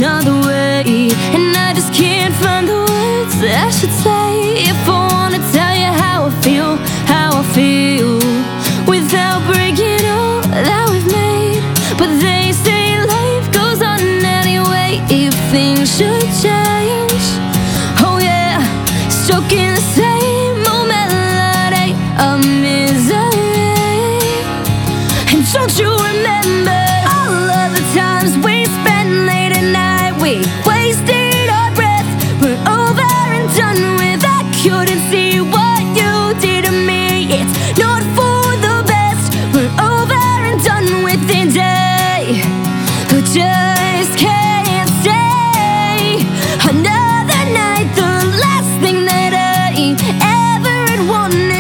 another way, and I just can't find the words I should say. If I wanna tell you how I feel, without breaking all that we've made. But they say life goes on anyway, if things should change. Oh yeah, stuck in the same old melody.